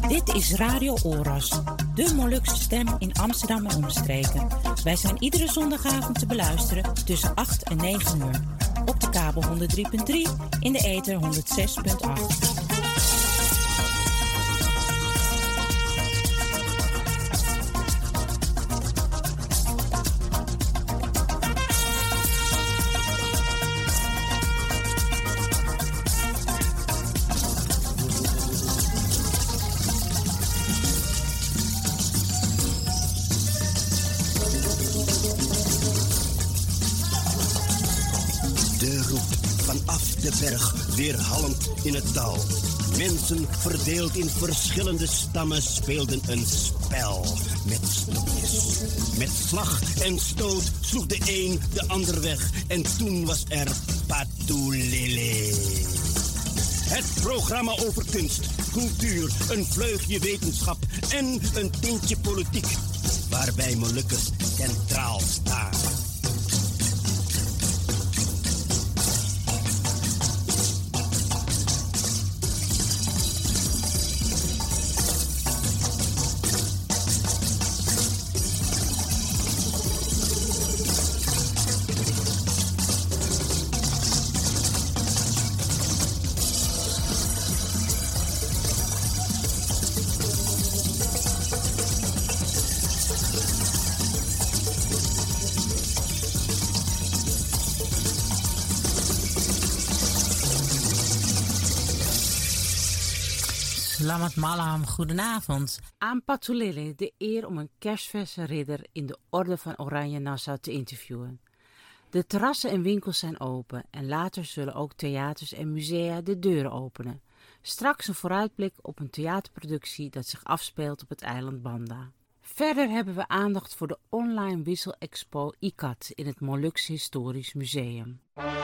Dit is Radio Oros, de Molukse stem in Amsterdam en omstreken. Wij zijn iedere zondagavond te beluisteren tussen 8 en 9 uur. Op de kabel 103.3, in de ether 106.8. Weerhallend in het dal. Mensen verdeeld in verschillende stammen speelden een spel met stokjes. Met slag en stoot sloeg de een de ander weg en toen was er Patulele. Het programma over kunst, cultuur, een vleugje wetenschap en een tintje politiek, waarbij Molukkers centraal staan. Selamat malam, goedenavond. Aan Patulele de eer om een kerstverse ridder in de Orde van Oranje Nassau te interviewen. De terrassen en winkels zijn open en later zullen ook theaters en musea de deuren openen. Straks een vooruitblik op een theaterproductie dat zich afspeelt op het eiland Banda. Verder hebben we aandacht voor de online wisselexpo ICAT in het Molukse Historisch Museum.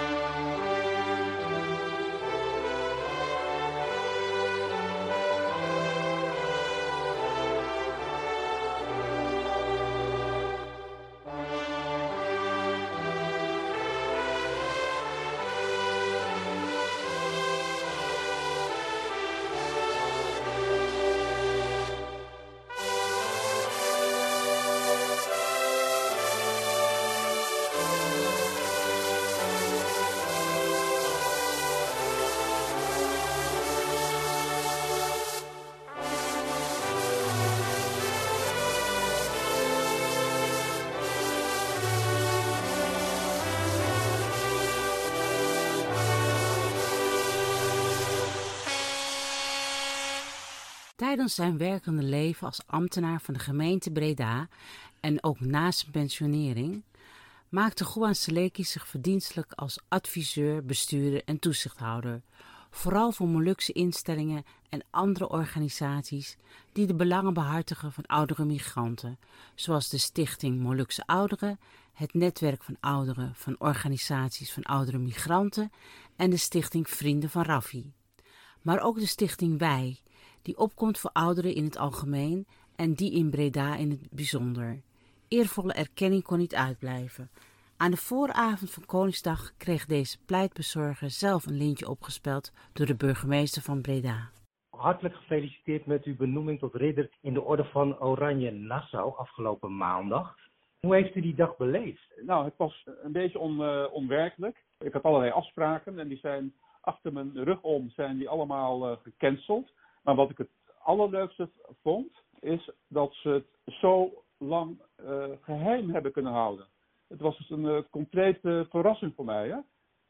Tijdens zijn werkende leven als ambtenaar van de gemeente Breda en ook na zijn pensionering maakte Juan Seleki zich verdienstelijk als adviseur, bestuurder en toezichthouder, vooral voor Molukse instellingen en andere organisaties die de belangen behartigen van oudere migranten, zoals de Stichting Molukse Ouderen, het Netwerk van Ouderen van Organisaties van Oudere Migranten en de Stichting Vrienden van Raffi. Maar ook de Stichting Wij, die opkomt voor ouderen in het algemeen en die in Breda in het bijzonder. Eervolle erkenning kon niet uitblijven. Aan de vooravond van Koningsdag kreeg deze pleitbezorger zelf een lintje opgespeld door de burgemeester van Breda. Hartelijk gefeliciteerd met uw benoeming tot ridder in de Orde van Oranje Nassau afgelopen maandag. Hoe heeft u die dag beleefd? Nou, het was een beetje onwerkelijk. Ik had allerlei afspraken en die zijn achter mijn rug om zijn die allemaal gecanceld. Maar wat ik het allerleukste vond, is dat ze het zo lang geheim hebben kunnen houden. Het was dus een complete verrassing voor mij. Hè?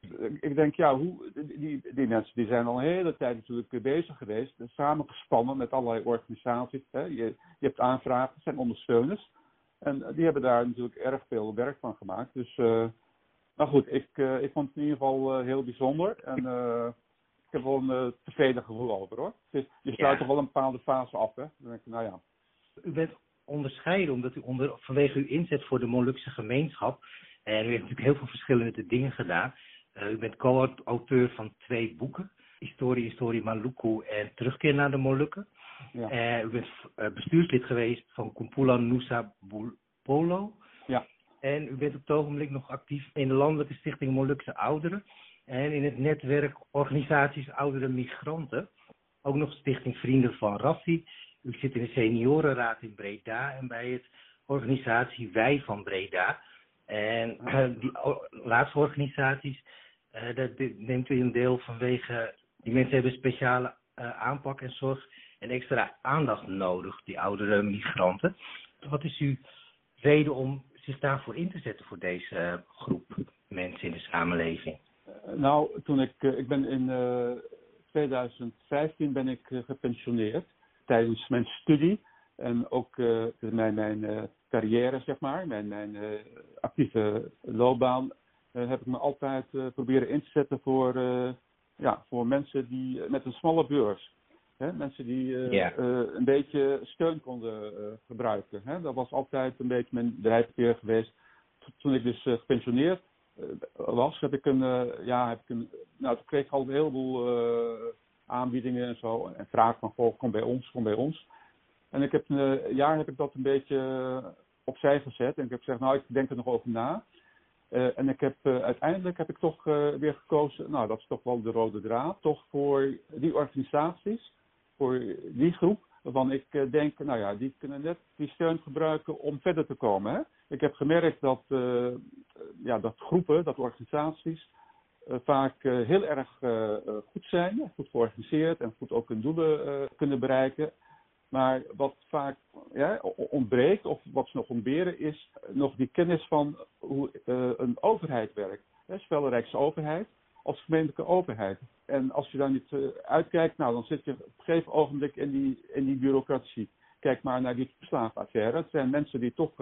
Ik denk, ja, die mensen die zijn al een hele tijd natuurlijk bezig geweest. Samengespannen met allerlei organisaties. Hè? Je hebt aanvragen, zijn ondersteuners. En die hebben daar natuurlijk erg veel werk van gemaakt. Dus, maar goed, ik vond het in ieder geval heel bijzonder. En ik heb wel een tevreden gevoel over, hoor. Je sluit toch wel een bepaalde fase af, hè? Dan denk ik, nou ja. U bent onderscheiden omdat u vanwege uw inzet voor de Molukse gemeenschap. En u heeft natuurlijk heel veel verschillende dingen gedaan. U bent co-auteur van 2 boeken. Historie Maluku en Terugkeer naar de Molukken. Ja. U bent bestuurslid geweest van Kumpulan Nusa Polo. Ja. En u bent op het ogenblik nog actief in de Landelijke Stichting Molukse Ouderen. En in het netwerk Organisaties Oudere Migranten. ook nog Stichting Vrienden van Rassi. U zit in de seniorenraad in Breda en bij het organisatie Wij van Breda. En die laatste organisaties, daar neemt u een deel vanwege, die mensen hebben speciale aanpak en zorg en extra aandacht nodig, die oudere migranten. Wat is uw reden om zich daarvoor in te zetten voor deze groep mensen in de samenleving? Nou, toen ik ben in 2015 ben ik gepensioneerd tijdens mijn studie en ook mijn carrière, zeg maar, mijn actieve loopbaan, heb ik me altijd proberen in te zetten voor mensen die met een smalle beurs. Hè, mensen die een beetje steun konden gebruiken. Hè. Dat was altijd een beetje mijn drijfveer geweest. Toen ik dus gepensioneerd was, toen kreeg ik al een heleboel aanbiedingen en zo. En vragen van, goh, kom bij ons. En ik heb een jaar heb ik dat een beetje opzij gezet. En ik heb gezegd, nou, ik denk er nog over na. En ik heb uiteindelijk heb ik toch weer gekozen, nou, dat is toch wel de rode draad, toch voor die organisaties, voor die groep, waarvan ik denk, nou ja, die kunnen net die steun gebruiken om verder te komen. Hè? Ik heb gemerkt dat groepen, dat organisaties vaak heel erg goed zijn, goed georganiseerd en goed ook hun doelen kunnen bereiken. Maar wat vaak ontbreekt, of wat ze nog ontberen, is nog die kennis van hoe een overheid werkt. Zowel de Rijksoverheid als gemeentelijke overheid. En als je daar niet uitkijkt, nou, dan zit je op een gegeven ogenblik in die bureaucratie. Kijk maar naar die toeslagenaffaire. Het zijn mensen die toch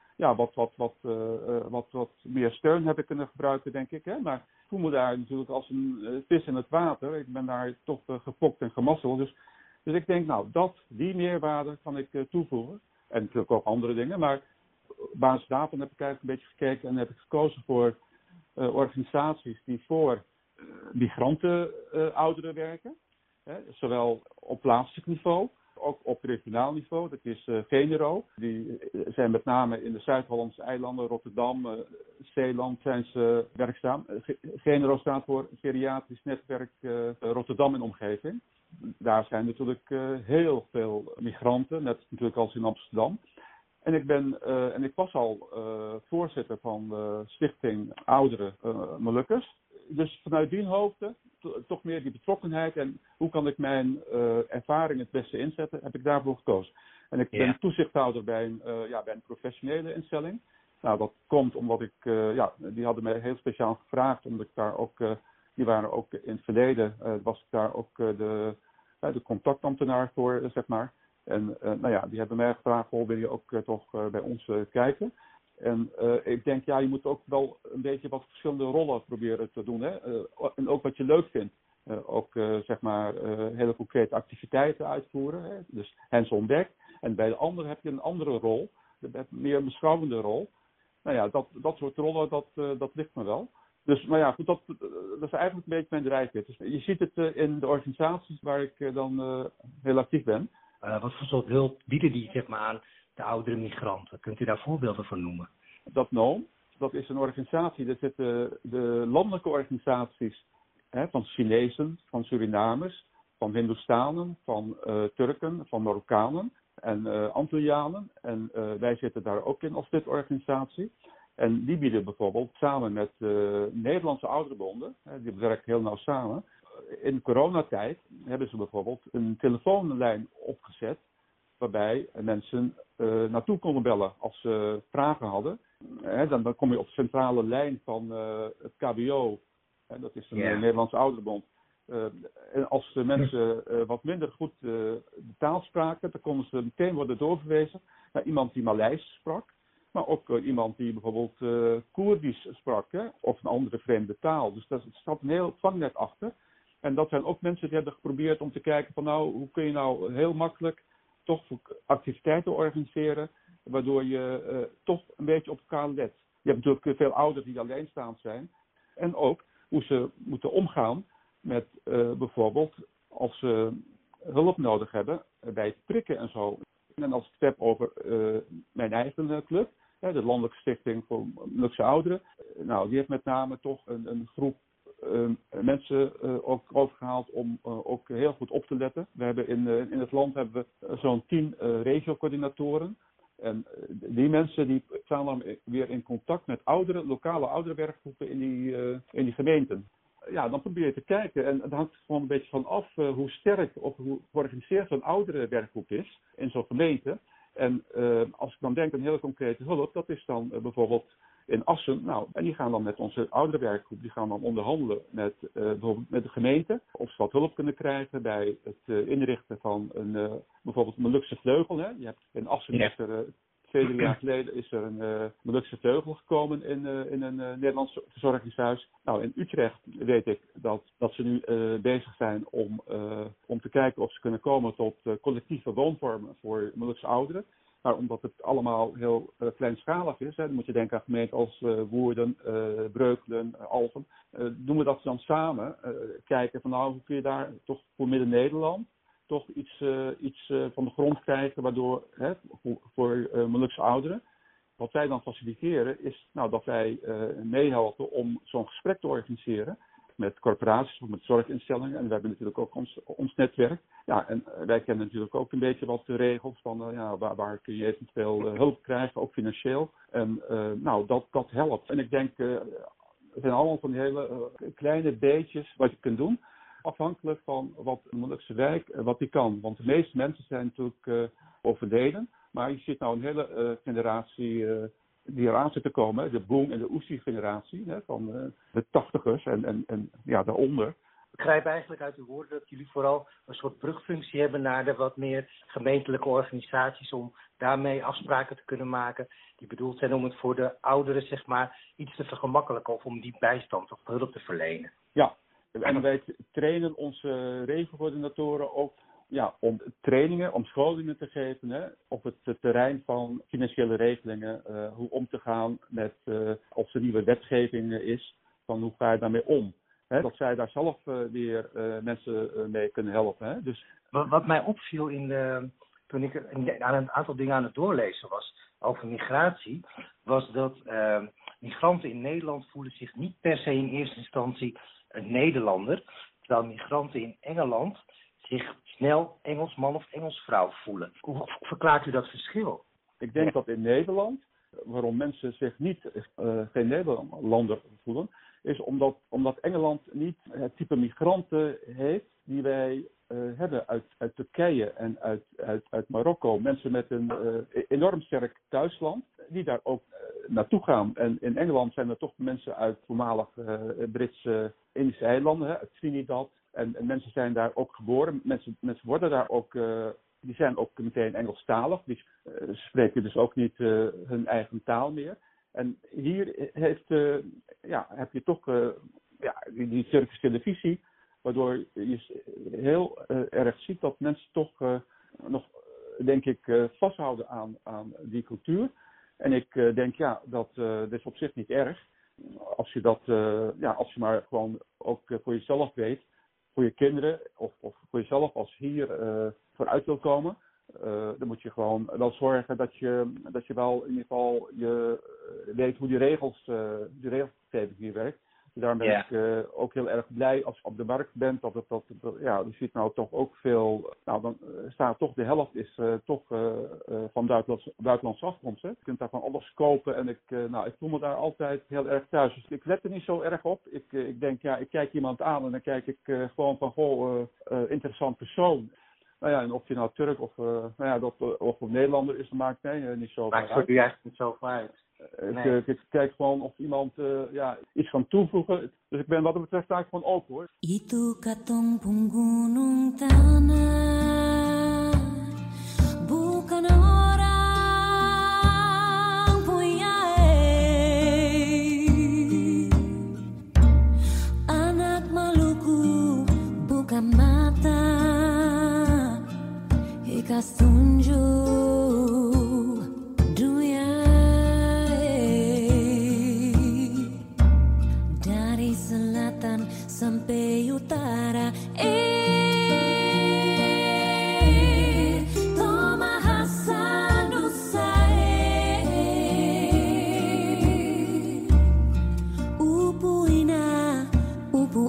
wat meer steun hebben kunnen gebruiken, denk ik. Hè? Maar ik voel me daar natuurlijk als een vis in het water. Ik ben daar toch gefokt en gemasseld. Dus ik denk, nou, die meerwaarde kan ik toevoegen. En natuurlijk ook andere dingen. Maar op basis daarvan heb ik eigenlijk een beetje gekeken en heb ik gekozen voor organisaties die voor migranten ouderen werken. Zowel op plaatselijk niveau, ook op regionaal niveau. Dat is Genero. Die zijn met name in de Zuid-Hollandse eilanden, Rotterdam, Zeeland zijn ze werkzaam. Genero staat voor Geriatrisch Netwerk Rotterdam en Omgeving. Daar zijn natuurlijk heel veel migranten, net natuurlijk als in Amsterdam. En ik was al voorzitter van de Stichting Ouderen Molukkers. Dus vanuit die hoofde, toch meer die betrokkenheid en hoe kan ik mijn ervaring het beste inzetten, heb ik daarvoor gekozen. En ik ben toezichthouder bij een professionele instelling. Nou, dat komt omdat die hadden mij heel speciaal gevraagd, omdat ik daar ook, die waren ook in het verleden, was ik daar ook de contactambtenaar voor, zeg maar. En die hebben mij gevraagd, wil je ook toch bij ons kijken? En ik denk, je moet ook wel een beetje wat verschillende rollen proberen te doen. Hè? En ook wat je leuk vindt. Hele concrete activiteiten uitvoeren. Hè? Dus hands-on deck. En bij de ander heb je een andere rol. Meer een beschouwende rol. Nou ja, dat soort rollen, dat ligt me wel. Dus, maar ja, goed, dat is eigenlijk een beetje mijn drijfveer. Dus je ziet het in de organisaties waar ik dan heel actief ben. Wat voor soort hulp bieden die, zeg maar, aan de oudere migranten? Kunt u daar voorbeelden van noemen? Dat NOOM, dat is een organisatie, daar zitten de landelijke organisaties van Chinezen, van Surinamers, van Hindoestanen, van Turken, van Marokkanen en Antillianen. En wij zitten daar ook in als lidorganisatie. En die bieden bijvoorbeeld samen met Nederlandse ouderenbonden, die werken heel nauw samen. In de coronatijd hebben ze bijvoorbeeld een telefoonlijn opgezet waarbij mensen naartoe konden bellen als ze vragen hadden. Dan kom je op de centrale lijn van het KBO, dat is een Nederlandse ouderenbond. En als de mensen wat minder goed de taal spraken, dan konden ze meteen worden doorverwezen naar iemand die Maleis sprak. Maar ook iemand die bijvoorbeeld Koerdisch sprak, of een andere vreemde taal. Dus daar staat een heel vangnet achter. En dat zijn ook mensen die hebben geprobeerd om te kijken van hoe kun je nou heel makkelijk toch activiteiten organiseren, waardoor je toch een beetje op elkaar let. Je hebt natuurlijk veel ouderen die alleenstaand zijn. En ook hoe ze moeten omgaan met bijvoorbeeld als ze hulp nodig hebben bij het prikken en zo. En als ik het heb over mijn eigen club, de Landelijke Stichting voor Molukse Ouderen. Nou, die heeft met name toch een groep mensen ook overgehaald om ook heel goed op te letten. We hebben in het land hebben we zo'n 10 regiocoördinatoren. En die mensen die staan dan weer in contact met lokale ouderenwerkgroepen in die gemeenten. Ja, dan probeer je te kijken. En het hangt gewoon een beetje van af hoe sterk of hoe georganiseerd zo'n ouderenwerkgroep is in zo'n gemeente. En als ik dan denk aan een hele concrete hulp, dat is dan bijvoorbeeld in Assen. Nou, en die gaan dan met onze ouderenwerkgroep, die gaan dan onderhandelen bijvoorbeeld met de gemeente. Of ze wat hulp kunnen krijgen bij het inrichten van bijvoorbeeld een Molukse vleugel. Hè. Je hebt in Assen is er 2-3 jaar geleden is er een Molukse vleugel gekomen in een Nederlands verzorgingshuis. Nou, in Utrecht weet ik dat ze nu bezig zijn om te kijken of ze kunnen komen tot collectieve woonvormen voor Molukse ouderen. Maar omdat het allemaal heel kleinschalig is, dan moet je denken aan gemeenten als Woerden, Breukelen, Alphen. Doen we dat dan samen, kijken van nou, hoe kun je daar toch voor Midden-Nederland toch iets van de grond krijgen, waardoor voor Molukse ouderen. Wat wij dan faciliteren is dat wij meehelpen om zo'n gesprek te organiseren met corporaties of met zorginstellingen. En we hebben natuurlijk ook ons netwerk. Ja, en wij kennen natuurlijk ook een beetje wat de regels van waar kun je eventueel hulp krijgen, ook financieel. En dat helpt. En ik denk, het zijn allemaal van die hele kleine beetjes wat je kunt doen. Afhankelijk van wat de Molukse wijk, wat die kan. Want de meeste mensen zijn natuurlijk overleden. Maar je ziet nou een hele generatie die eraan zit te komen. De Boom en de Oesie-generatie van de 80ers en daaronder. Ik begrijp eigenlijk uit uw woorden dat jullie vooral een soort brugfunctie hebben naar de wat meer gemeentelijke organisaties om daarmee afspraken te kunnen maken die bedoeld zijn om het voor de ouderen zeg maar iets te vergemakkelijken of om die bijstand of hulp te verlenen. Ja, en wij trainen onze regiocoördinatoren ook om trainingen, om scholingen te geven op het terrein van financiële regelingen, hoe om te gaan met of er nieuwe wetgeving is, van hoe ga je daarmee om. Dat zij daar zelf weer mensen mee kunnen helpen. Hè? Dus wat mij opviel toen ik aan een aantal dingen aan het doorlezen was over migratie, was dat migranten in Nederland voelen zich niet per se in eerste instantie een Nederlander, terwijl migranten in Engeland zich snel Engelsman of Engelsvrouw voelen. Hoe verklaart u dat verschil? Ik denk dat in Nederland, waarom mensen zich geen Nederlander voelen, is omdat Engeland niet het type migranten heeft die wij hebben uit Turkije en uit Marokko. Mensen met een enorm sterk thuisland die daar ook naartoe gaan. En in Engeland zijn er toch mensen uit voormalig Britse Indische eilanden, uit Trinidad. En mensen zijn daar ook geboren. Mensen worden daar ook, die zijn ook meteen Engelstalig. Die spreken dus ook niet hun eigen taal meer. En hier heb je toch die Turkse televisie, waardoor je heel erg ziet dat mensen toch nog, denk ik, vasthouden aan die cultuur. En ik denk, dat is op zich niet erg. Als je als je maar gewoon ook voor jezelf weet, voor je kinderen of voor jezelf als hier vooruit wil komen. Dan moet je gewoon wel zorgen dat je wel in ieder geval weet hoe die regelgeving hier werkt. Daarom ben ik ook heel erg blij als je op de markt bent. Je ziet nou toch ook veel. Nou, dan staat toch de helft is toch van buitenlandse afkomst. Hè. Je kunt daar van alles kopen en ik voel me daar altijd heel erg thuis. Dus ik let er niet zo erg op. Ik denk, ik kijk iemand aan en dan kijk ik gewoon van interessant persoon. En of je nou Turk of Nederlander is, dat maakt niet zo uit. Maakt voor u eigenlijk niet zo uit. Nee. Ik kijk gewoon of iemand iets kan toevoegen. Dus ik ben wat dat betreft eigenlijk gewoon open hoor. Itu katong punggunung tanah bukan orang punya anak Maluku bukan mata ikas tunjuk dunia. Selatan sampai utara, toma Hasan Upuina,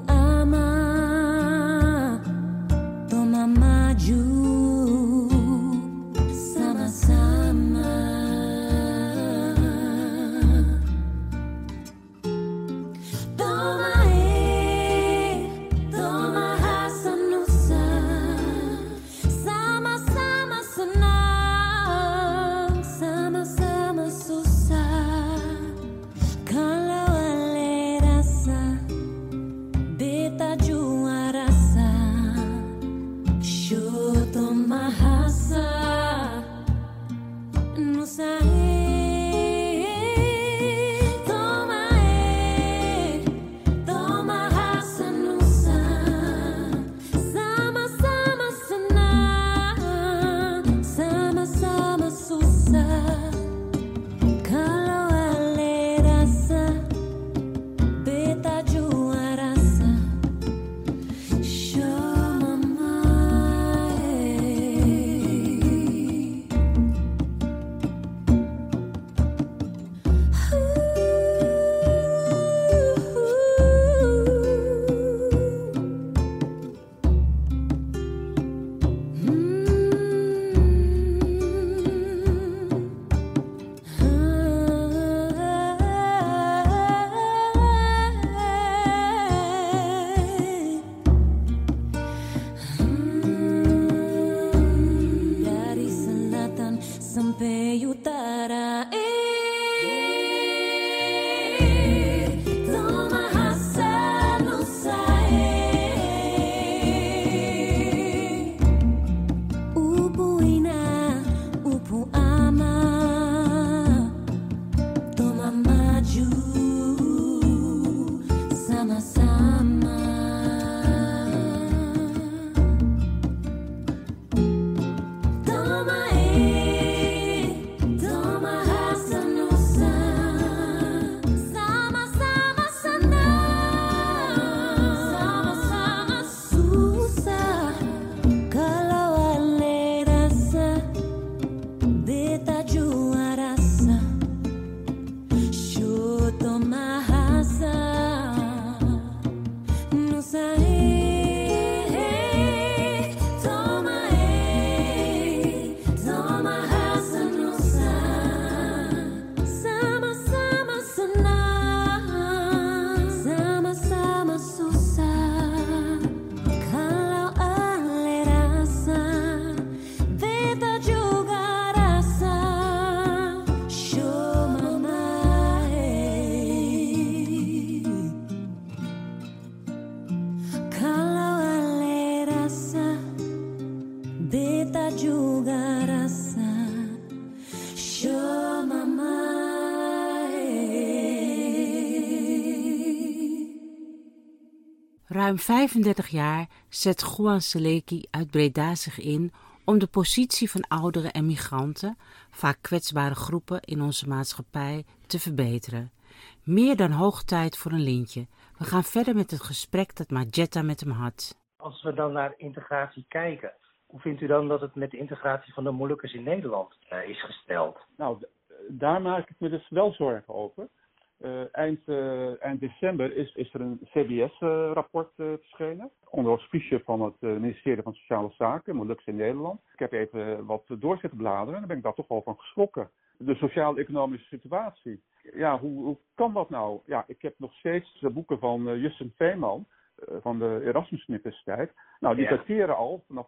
sampai utara. Toma rasa nusa. Upu ina, upu ama. Toma maju sama-sama. Ruim 35 jaar zet Juan Seleki uit Breda zich in om de positie van ouderen en migranten, vaak kwetsbare groepen in onze maatschappij, te verbeteren. Meer dan hoog tijd voor een lintje. We gaan verder met het gesprek dat Majetta met hem had. Als we dan naar integratie kijken, hoe vindt u dan dat het met de integratie van de Molukkers in Nederland is gesteld? Nou, daar maak ik me dus wel zorgen over. Eind december is er een CBS-rapport verschenen. Onder auspicie van het ministerie van Sociale Zaken, Molukkers in Nederland. Ik heb even wat door zitten bladeren en dan ben ik daar toch wel van geschrokken. De sociaal-economische situatie. Ja, hoe kan dat nou? Ja, ik heb nog steeds de boeken van Justin Veeman van de Erasmus Universiteit. Nou, die dateren al vanaf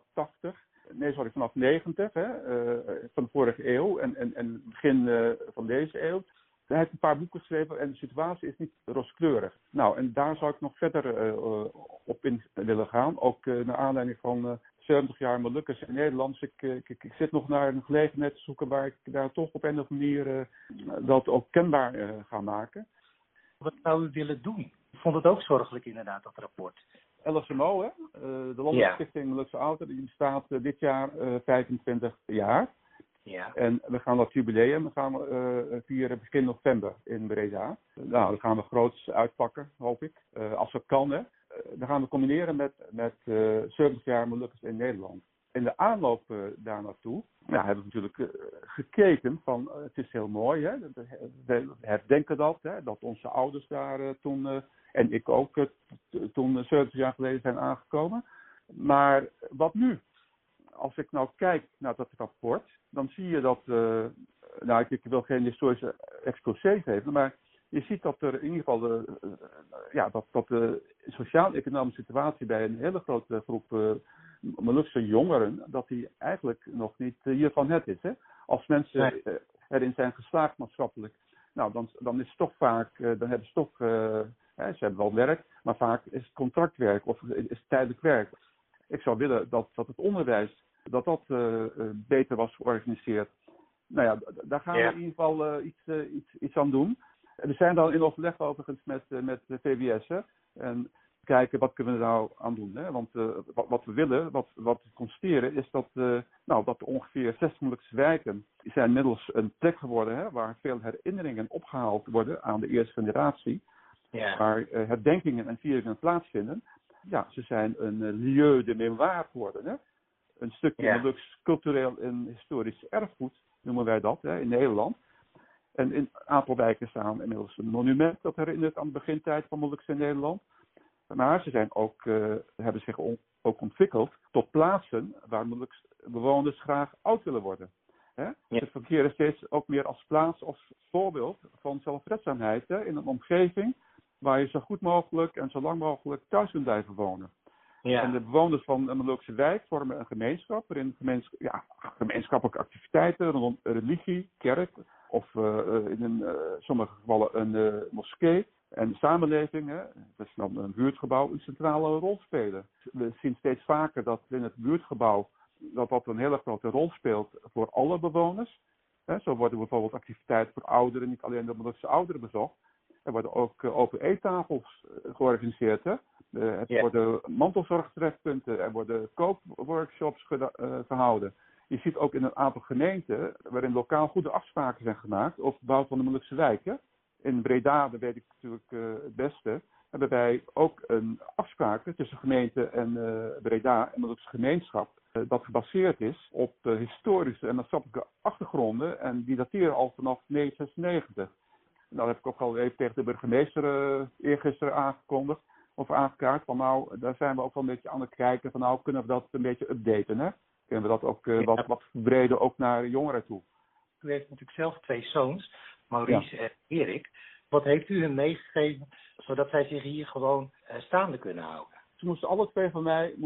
90, van de vorige eeuw en begin van deze eeuw. Hij heeft een paar boeken geschreven en de situatie is niet rooskleurig. Nou, en daar zou ik nog verder op in willen gaan. Ook naar aanleiding van 70 jaar Molukkers in Nederland. Dus ik zit nog naar een gelegenheid te zoeken waar ik daar toch op een of andere manier dat ook kenbaar ga maken. Wat zou u willen doen? Ik vond het ook zorgelijk inderdaad, dat rapport. LSMO, de Landelijke Stichting Molukse Ouderen, die bestaat dit jaar 25 jaar. Ja. En we gaan dat jubileum vieren begin november in Breda. Nou, dat gaan we groots uitpakken, hoop ik. Als het kan, hè. Dan gaan we combineren met 70 jaar Molukkers in Nederland. In de aanloop daar naartoe hebben we natuurlijk gekeken van, het is heel mooi, hè. We herdenken dat, hè, dat onze ouders daar toen, en ik ook, toen 70 jaar geleden zijn aangekomen. Maar wat nu? Als ik nou kijk naar dat rapport, dan zie je dat, ik wil geen historische exposé geven, maar je ziet dat er in ieder geval dat de sociaal-economische situatie bij een hele grote groep Molukse jongeren, dat die eigenlijk nog niet hiervan het is. Hè? Als mensen erin zijn geslaagd maatschappelijk, nou dan is het toch vaak, dan hebben ze toch, ze hebben wel werk, maar vaak is het contractwerk of is het tijdelijk werk. Ik zou willen dat het onderwijs, dat beter was georganiseerd. Nou ja, daar gaan we in ieder geval iets aan doen. We zijn dan in overleg overigens met de VWS. Hè? En kijken wat kunnen we er nou aan doen. Hè? Want wat we willen, wat we constateren, is dat ongeveer 60 Molukse wijken zijn inmiddels een plek geworden, hè, waar veel herinneringen opgehaald worden aan de eerste generatie. Ja. Waar herdenkingen en vieringen plaatsvinden. Ja, ze zijn een lieu de mémoire geworden. Hè? Een stukje Moluks cultureel en historisch erfgoed, noemen wij dat, hè, in Nederland. En in een aantal wijken staan inmiddels een monument dat herinnert aan de begintijd van Moluks in Nederland. Maar ze zijn ook, hebben zich ook ontwikkeld tot plaatsen waar Moluks bewoners graag oud willen worden. Hè? Ze fungeren steeds ook meer als plaats of voorbeeld van zelfredzaamheid, hè, in een omgeving waar je zo goed mogelijk en zo lang mogelijk thuis kunt blijven wonen. Ja. En de bewoners van een Molukse wijk vormen een gemeenschap waarin gemeenschappelijke activiteiten rondom religie, kerk of in sommige gevallen een moskee en samenleving, dat is dan een buurtgebouw, een centrale rol spelen. We zien steeds vaker dat in het buurtgebouw dat een hele grote rol speelt voor alle bewoners. Zo worden bijvoorbeeld activiteiten voor ouderen, niet alleen de Molukse ouderen bezocht. Er worden ook open eettafels georganiseerd. Hè? Er worden mantelzorgtrefpunten, er worden kookworkshops gehouden. Je ziet ook in een aantal gemeenten waarin lokaal goede afspraken zijn gemaakt over de bouw van de Molukse wijken. In Breda, dat weet ik natuurlijk het beste, hebben wij ook een afspraken tussen gemeente en Breda en Molukse gemeenschap. Dat gebaseerd is op historische en maatschappelijke achtergronden en die dateren al vanaf 1996. Nou heb ik ook al even tegen de burgemeester eergisteren aangekondigd of aangekaart van nou, daar zijn we ook wel een beetje aan het kijken van nou, kunnen we dat een beetje updaten, hè? Kunnen we dat ook wat verbreden ook naar jongeren toe? U heeft natuurlijk zelf 2 zoons, Maurice en Erik. Wat heeft u hen meegegeven, zodat zij zich hier gewoon staande kunnen houden? Ze moesten alle 2 van mij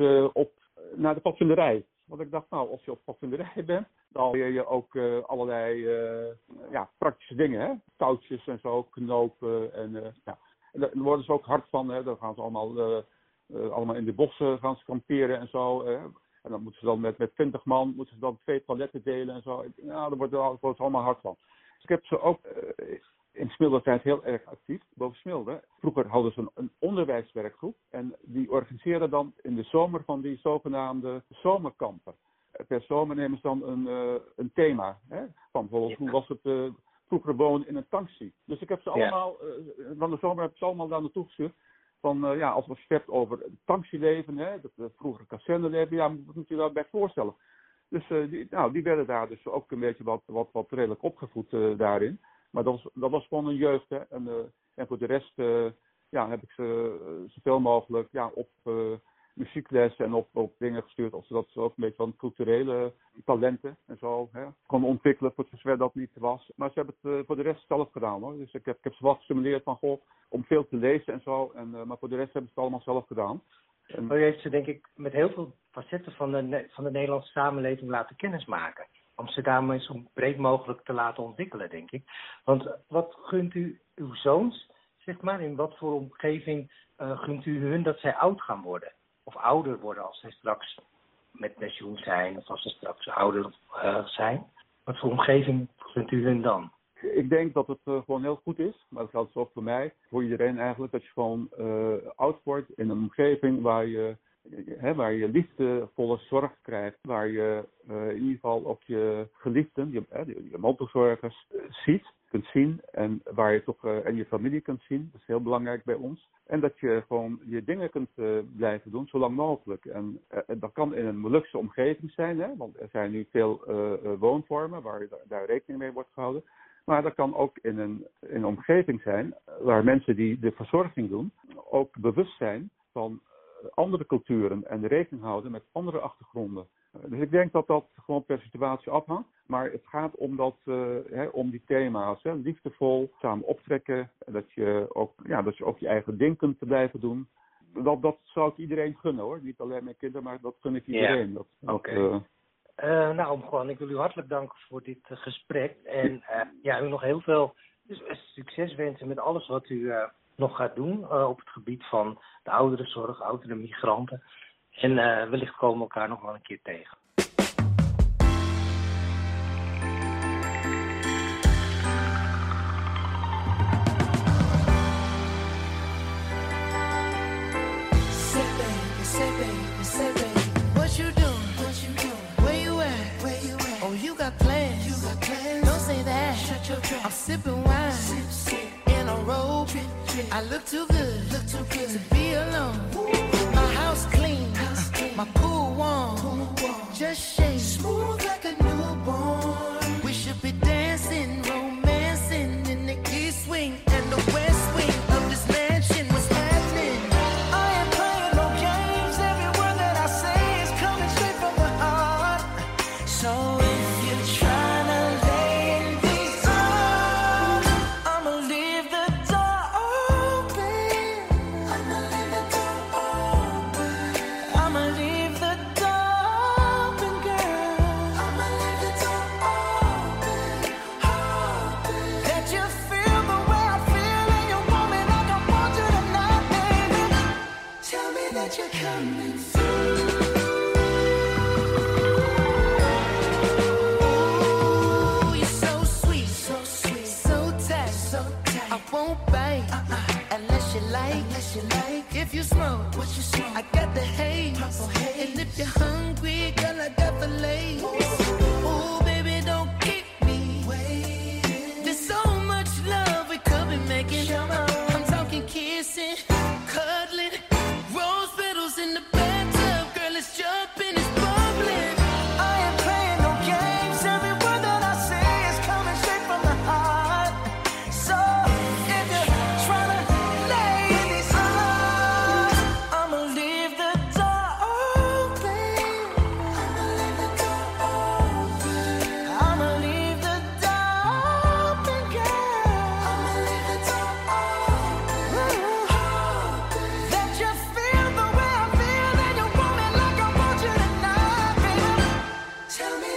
naar de padvinderij. Want ik dacht, nou, als je op padvinderij bent, dan leer je ook allerlei praktische dingen, hè? Touwtjes en zo, knopen en daar worden ze ook hard van, hè? Dan gaan ze allemaal in de bossen gaan ze kamperen en zo. En dan moeten ze dan met 20 man moeten ze dan 2 toiletten delen en zo. Nou, daar worden ze allemaal hard van. Dus ik heb ze ook in Smilde zijn ze heel erg actief, boven Smilde. Vroeger hadden ze een onderwijswerkgroep en die organiseerden dan in de zomer van die zogenaamde zomerkampen. Per zomer nemen ze dan een thema. Hè? Van bijvoorbeeld, hoe was het vroeger wonen in een taxi. Dus ik heb ze allemaal, van de zomer heb ik ze allemaal daar naartoe gestuurd. Van als we het hebt over het taxileven, hè, dat vroegere kaserneleven, wat moet je daarbij voorstellen? Dus die werden daar dus ook een beetje wat redelijk opgevoed daarin. Maar dat was gewoon een jeugd. Hè. En voor de rest heb ik ze zoveel mogelijk op muziekles en op dingen gestuurd. Zodat ze ook een beetje van culturele talenten en zo konden ontwikkelen, voor zover dat niet was. Maar ze hebben het voor de rest zelf gedaan, hoor. Dus ik heb ze wel gestimuleerd van om veel te lezen en zo. Maar voor de rest hebben ze het allemaal zelf gedaan. U heeft ze denk ik met heel veel facetten van de Nederlandse samenleving laten kennismaken. Om ze daarmee zo breed mogelijk te laten ontwikkelen, denk ik. Want wat gunt u uw zoons, zeg maar, in wat voor omgeving gunt u hun dat zij oud gaan worden? Of ouder worden als zij straks met pensioen zijn, of als ze straks ouder zijn? Wat voor omgeving gunt u hun dan? Ik denk dat het gewoon heel goed is, maar dat geldt ook voor mij, voor iedereen eigenlijk, dat je gewoon oud wordt in een omgeving waar je liefdevolle zorg krijgt, waar je in ieder geval ook je geliefden, je mantelzorgers kunt zien en waar je toch en je familie kunt zien. Dat is heel belangrijk bij ons. En dat je gewoon je dingen kunt blijven doen, zo lang mogelijk. En dat kan in een Molukse omgeving zijn, hè, want er zijn nu veel woonvormen waar daar rekening mee wordt gehouden. Maar dat kan ook in een omgeving zijn waar mensen die de verzorging doen ook bewust zijn van andere culturen en rekening houden met andere achtergronden. Dus ik denk dat dat gewoon per situatie afhangt. Maar het gaat om die thema's. Hè, liefdevol, samen optrekken. Dat je ook je eigen ding kunt blijven doen. Dat zou ik iedereen gunnen, hoor. Niet alleen mijn kinderen, maar dat gun ik iedereen. Ja. Oké. Juan, ik wil u hartelijk danken voor dit gesprek. En u nog heel veel succes wensen met alles wat u nog gaat doen op het gebied van de ouderenzorg, oudere migranten. En wellicht komen we elkaar nog wel een keer tegen. Say baby, what you doing? Where you at? Oh, you got plans. Don't say that. Shut your trap. I'm sipping wine. Sip. In a robe. I look too good to be alone. My house clean. My pool warm. Just shake. Smooth like a newborn. We should be dancing, romancing in the east wing and the west wing of this mansion. What's happening? I ain't playing no games. Every word that I say is coming straight from the heart. So if you're trying to lay in these arms, I'ma leave the door open. I'ma leave the door open.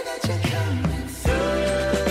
that you're coming through.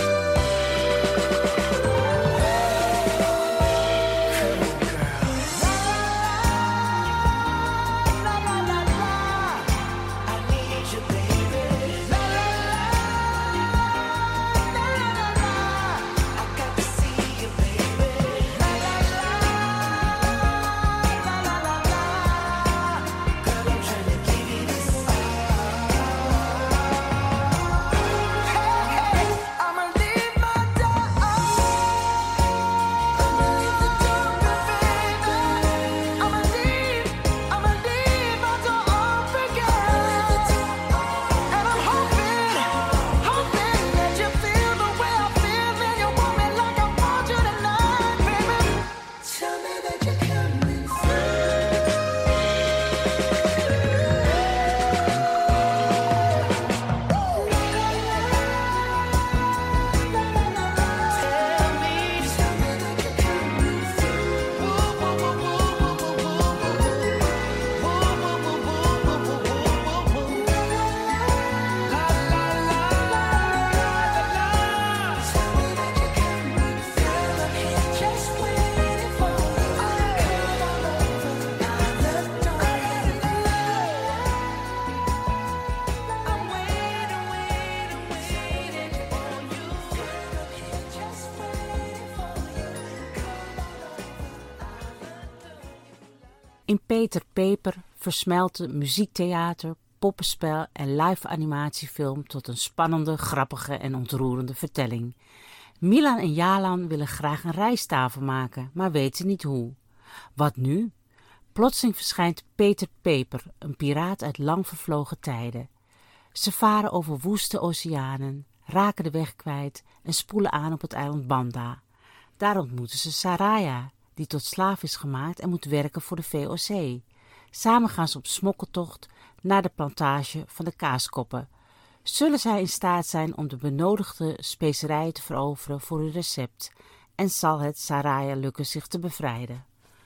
In Peter Peper versmelten muziektheater, poppenspel en live animatiefilm tot een spannende, grappige en ontroerende vertelling. Milan en Jalan willen graag een rijsttafel maken, maar weten niet hoe. Wat nu? Plotseling verschijnt Peter Peper, een piraat uit lang vervlogen tijden. Ze varen over woeste oceanen, raken de weg kwijt en spoelen aan op het eiland Banda. Daar ontmoeten ze Saraya, die tot slaaf is gemaakt en moet werken voor de VOC. Samen gaan ze op smokkeltocht naar de plantage van de Kaaskoppen. Zullen zij in staat zijn om de benodigde specerijen te veroveren voor hun recept en zal het Saraya lukken zich te bevrijden?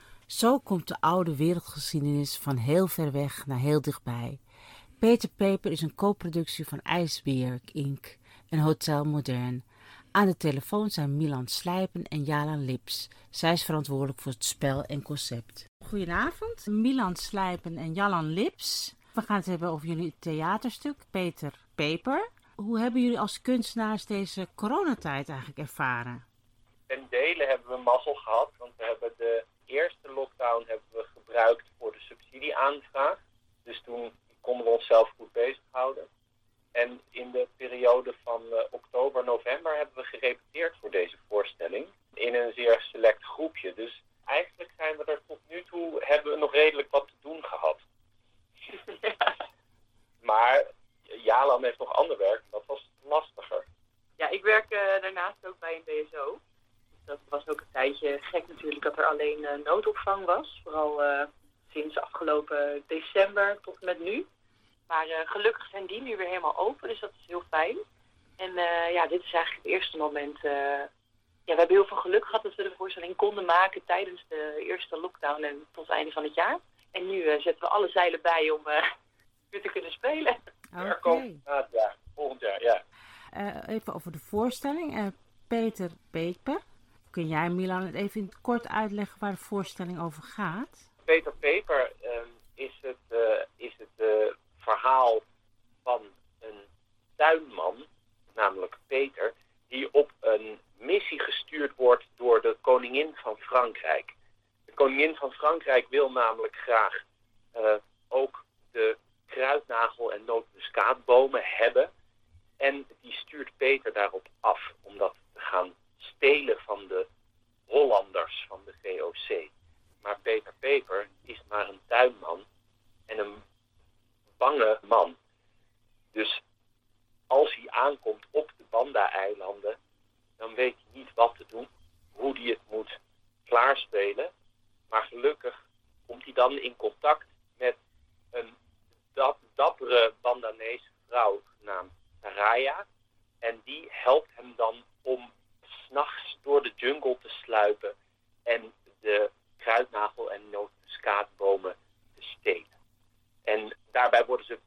Zo komt de oude wereldgeschiedenis van heel ver weg naar heel dichtbij. Peter Peper is een co-productie van IJsberg Inc. en Hotel Modern. Aan de telefoon zijn Milan Slijpen en Jalan Lips. Zij is verantwoordelijk voor het spel en concept. Goedenavond, Milan Slijpen en Jalan Lips. We gaan het hebben over jullie theaterstuk, Peter Peper. Hoe hebben jullie als kunstenaars deze coronatijd eigenlijk ervaren? Ten dele hebben we mazzel gehad, want we hebben de eerste lockdown hebben we gebruikt voor de subsidieaanvraag. Dus toen konden we onszelf goed bezighouden. En in de periode van oktober, november hebben we gerepeteerd voor deze voorstelling. In een zeer select groepje. Dus eigenlijk zijn we er tot nu toe, hebben we nog redelijk wat te doen gehad. Maar Jalan heeft nog ander werk, dat was lastiger. Ja, ik werk daarnaast ook bij een BSO. Dat was ook een tijdje gek natuurlijk dat er alleen noodopvang was. Vooral sinds afgelopen december tot en met nu. Maar gelukkig zijn die nu weer helemaal open, dus dat is heel fijn. En dit is eigenlijk het eerste moment. We hebben heel veel geluk gehad dat we de voorstelling konden maken tijdens de eerste lockdown en tot het einde van het jaar. En nu zetten we alle zeilen bij om weer te kunnen spelen. Er komt volgend jaar, ja. Even over de voorstelling. Peter Peper. Kun jij, Milan, het even in het kort uitleggen waar de voorstelling over gaat? Peter Peper is het verhaal van een tuinman, namelijk Peter, die op een missie gestuurd wordt door de koningin van Frankrijk. De koningin van Frankrijk wil namelijk graag ook de kruidnagel- en nootmuskaatbomen hebben. En die stuurt Peter daarop af om dat te gaan stelen van de Hollanders van de VOC. Maar Peter Peper is maar een tuinman en een bange man. Dus als hij aankomt op de Banda-eilanden, dan weet hij niet wat te doen, hoe hij het moet klaarspelen. Maar gelukkig komt hij dan in contact met een dappere Bandanese vrouw genaamd Saraya. En die helpt hem dan om 's nachts door de jungle te sluipen en de kruidnagel- en nootmuskaatbomen te stelen. En daarbij worden ze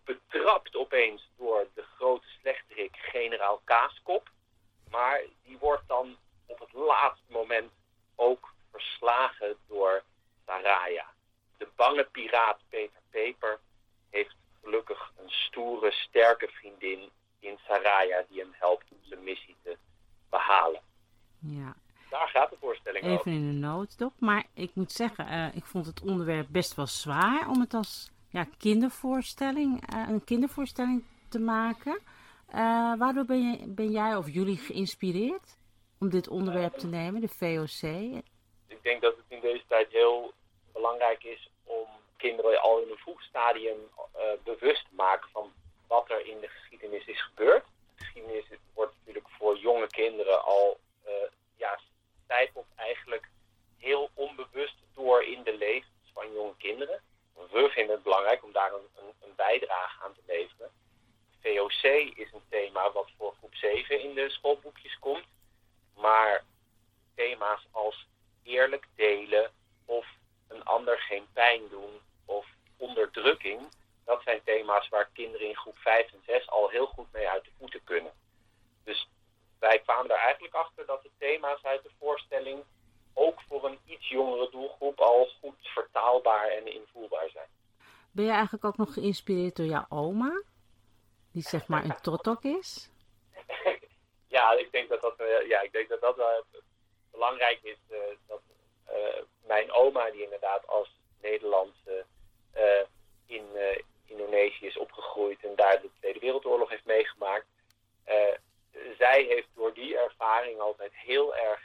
betrapt opeens door de grote slechterik generaal Kaaskop. Maar die wordt dan op het laatste moment ook verslagen door Saraya. De bange piraat Peter Peper heeft gelukkig een stoere, sterke vriendin in Saraya die hem helpt om zijn missie te behalen. Ja. Daar gaat de voorstelling over. Even in een notendop. Maar ik moet zeggen, ik vond het onderwerp best wel zwaar om het als een kindervoorstelling te maken. Waardoor ben jij of jullie geïnspireerd om dit onderwerp te nemen, de VOC? Ik denk dat het in deze tijd heel belangrijk is om kinderen al in een vroeg stadium bewust te maken van wat er in de geschiedenis is gebeurd. De geschiedenis wordt natuurlijk voor jonge kinderen al stijpelt eigenlijk heel onbewust door in de levens van jonge kinderen. We vinden het belangrijk om daar een bijdrage aan te leveren. VOC is een thema wat voor groep 7 in de schoolboekjes komt. Maar thema's als eerlijk delen of een ander geen pijn doen of onderdrukking, dat zijn thema's waar kinderen in groep 5 en 6 al heel goed mee uit de voeten kunnen. Dus wij kwamen er eigenlijk achter dat de thema's uit de voorstelling ook voor een iets jongere doelgroep al goed vertaalbaar en invoerbaar zijn. Ben je eigenlijk ook nog geïnspireerd door jouw oma? Die zeg maar een totok is? Ja, ik denk dat dat wel belangrijk is. Dat mijn oma, die inderdaad als Nederlandse in Indonesië is opgegroeid en daar de Tweede Wereldoorlog heeft meegemaakt. Zij heeft door die ervaring altijd heel erg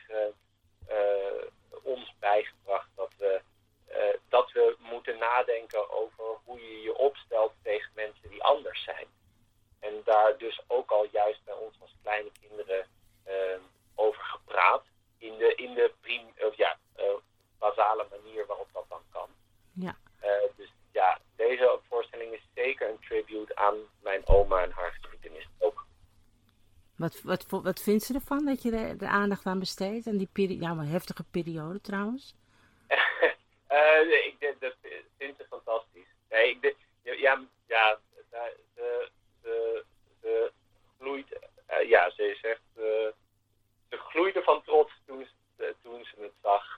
ons bijgebracht dat we moeten nadenken over hoe je je opstelt tegen mensen die anders zijn. En daar dus ook al juist bij ons als kleine kinderen over gepraat. In de basale manier waarop dat dan kan. Ja. Dus ja, deze voorstelling is zeker een tribute aan mijn oma en haar geschiedenis ook. Wat vindt ze ervan dat je de aandacht aan besteedt? En die heftige periode trouwens? Dat vindt ze fantastisch. Nee, ze gloeit. Ze zegt, ze gloeide van trots toen ze het zag.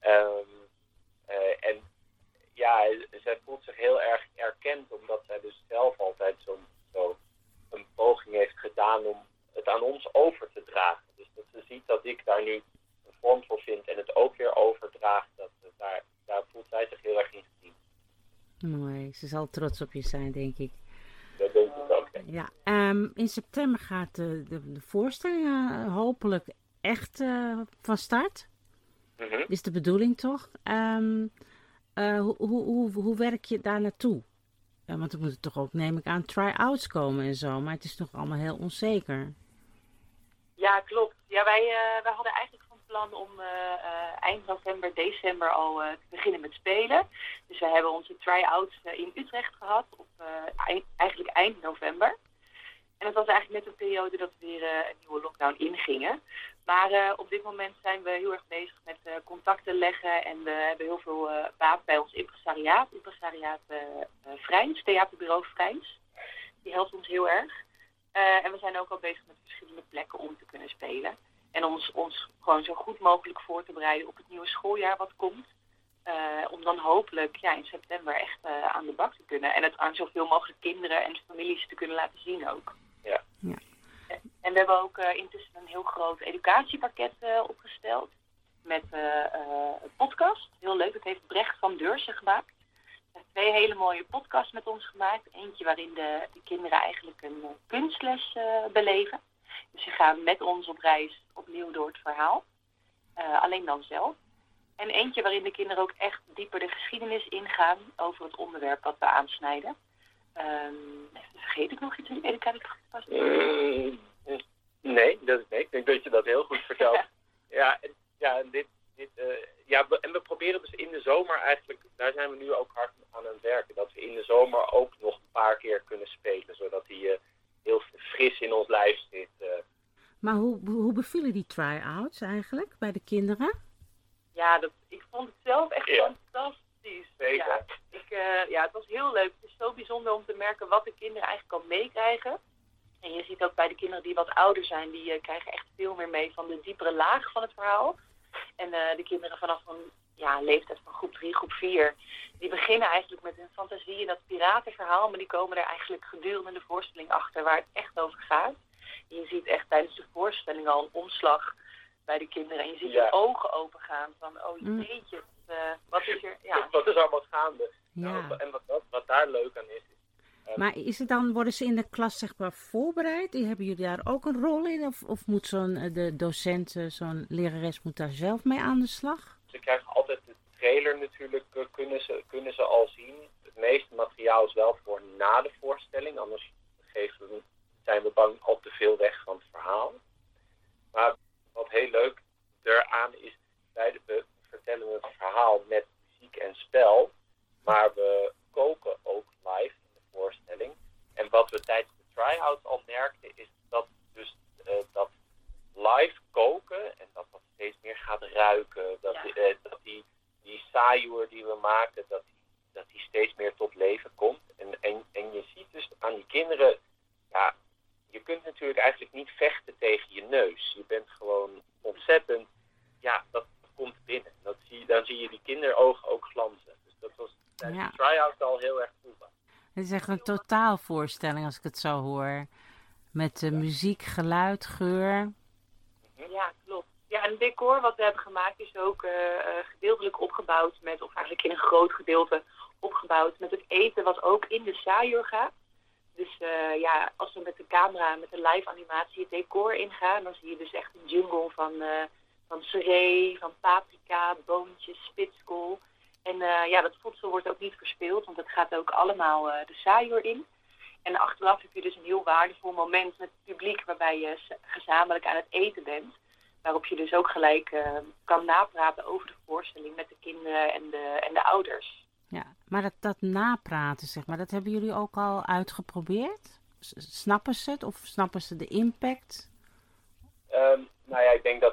En zij voelt zich heel erg erkend, omdat zij dus zelf altijd zo een poging heeft gedaan om het aan ons over te dragen. Dus dat ze ziet dat ik daar nu een vorm voor vind en het ook weer overdraagt, daar voelt zij zich heel erg in gezien. Mooi, ze zal trots op je zijn, denk ik. Dat denk ik ook. Ja, in september gaat de voorstelling hopelijk echt van start. Mm-hmm. Is de bedoeling toch? Hoe werk je daar naartoe? Want er moeten toch ook, neem ik aan, try-outs komen en zo. Maar het is nog allemaal heel onzeker. Ja, klopt. Ja, wij hadden eigenlijk van plan om eind november, december al te beginnen met spelen. Dus we hebben onze try-outs in Utrecht gehad, eigenlijk eind november. En het was eigenlijk net een periode dat we weer een nieuwe lockdown ingingen. Maar op dit moment zijn we heel erg bezig met contacten leggen. En we hebben heel veel baat bij ons impresariaat Vrijns, theaterbureau Vrijns. Die helpt ons heel erg. En we zijn ook al bezig met verschillende plekken om te kunnen spelen. En ons gewoon zo goed mogelijk voor te bereiden op het nieuwe schooljaar wat komt. Om dan hopelijk in september echt aan de bak te kunnen. En het aan zoveel mogelijk kinderen en families te kunnen laten zien ook. Ja. Ja. En we hebben ook intussen een heel groot educatiepakket opgesteld. Met een podcast. Heel leuk, dat heeft Brecht van Deursen gemaakt. Hij heeft 2 hele mooie podcasts met ons gemaakt. Eentje waarin de kinderen eigenlijk een kunstles beleven. Dus ze gaan met ons op reis opnieuw door het verhaal. Alleen dan zelf. En eentje waarin de kinderen ook echt dieper de geschiedenis ingaan over het onderwerp dat we aansnijden. Vergeet ik nog iets in de educatiepakket? Nee, ik denk dat je dat heel goed vertelt. En we proberen dus in de zomer eigenlijk, daar zijn we nu ook hard aan het werken, dat we in de zomer ook nog een paar keer kunnen spelen, zodat die heel fris in ons lijf zit. Maar hoe bevielen die try-outs eigenlijk bij de kinderen? Ja, ik vond het zelf echt fantastisch. Zeker. Ja, het was heel leuk. Het is zo bijzonder om te merken wat de kinderen eigenlijk al meekrijgen. En je ziet ook bij de kinderen die wat ouder zijn, die krijgen echt veel meer mee van de diepere laag van het verhaal. En de kinderen vanaf een leeftijd van groep 3, groep 4, die beginnen eigenlijk met hun fantasie in dat piratenverhaal, maar die komen er eigenlijk gedurende de voorstelling achter waar het echt over gaat. En je ziet echt tijdens de voorstelling al een omslag bij de kinderen. En je ziet je ogen open gaan van, jeetje, wat is er? Ja. Wat is allemaal gaande? Ja. Nou, en wat daar leuk aan is... Maar worden ze in de klas zeg maar voorbereid? Hebben jullie daar ook een rol in? Of moet de docent, zo'n lerares, moet daar zelf mee aan de slag? Ze krijgen altijd de trailer natuurlijk, kunnen ze al zien. Het meeste materiaal is wel voor na de voorstelling, anders zijn we bang al te veel weg van het verhaal. Maar wat heel leuk eraan is, we vertellen het verhaal met muziek en spel, maar we koken ook live in de voorstelling. En wat we tijdens de try-out al merkten, is dat dus dat live koken en dat steeds meer gaat ruiken, dat die saaier die we maken, dat die steeds meer tot leven komt. En je ziet dus aan die kinderen, ja, je kunt natuurlijk eigenlijk niet vechten tegen je neus. Je bent gewoon ontzettend, dat komt binnen. Dan zie je die kinderogen ook glanzen. Dus dat was tijdens de try-out al heel erg proefbaar. Het is echt een totaalvoorstelling als ik het zo hoor. Met muziek, geluid, geur. Ja, klopt. Ja, en het decor wat we hebben gemaakt is ook gedeeltelijk opgebouwd met, of eigenlijk in een groot gedeelte opgebouwd met het eten wat ook in de saaier gaat. Dus als we met de camera, met de live animatie het decor ingaan, dan zie je dus echt een jungle van seree, van paprika, boontjes, spitskool. En dat voedsel wordt ook niet verspeeld, want het gaat ook allemaal de saaier in. En achteraf heb je dus een heel waardevol moment met het publiek waarbij je gezamenlijk aan het eten bent. Waarop je dus ook gelijk kan napraten over de voorstelling met de kinderen en de ouders. Ja, maar dat napraten, zeg maar, dat hebben jullie ook al uitgeprobeerd? Snappen ze het of snappen ze de impact? Ik denk